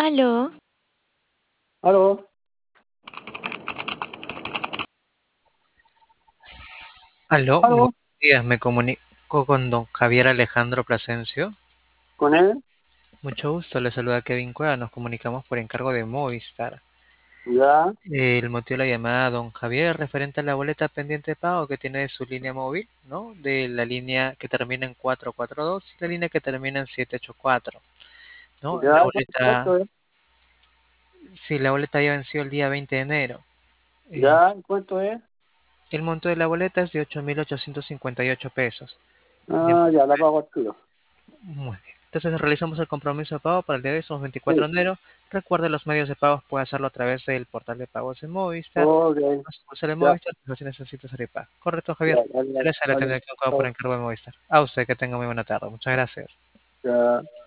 Aló, Aló, aló, buenos aló, días, me comunico con don Javier Alejandro Plasencia. con él, Mucho gusto, le saluda Kevin Cueva, nos comunicamos por encargo de Movistar. ya, El motivo de la llamada, don Javier, es referente a la boleta pendiente de pago que tiene de su línea móvil, ¿no? De la línea que termina en 442 y la línea que termina en 784, ¿no? La ya, boleta, ¿cuánto es? sí, la boleta ya venció el día 20 de enero. Eh, Ya, ¿cuánto es? el monto de la boleta es de 8.858 pesos. Bien, Ah, ya, la pago al tiro. muy bien. Entonces realizamos el compromiso de pago para el día de hoy, somos 24 Sí, de enero. Recuerde los medios de pago, puede hacerlo a través del portal de pagos de Movistar, ok, la sucursal de ya, Movistar, si necesita hacer pago. Correcto, Javier. ya, dale, Gracias a la dale, atención que por chao, encargo de Movistar. A usted que tenga muy buena tarde. Muchas gracias. ya.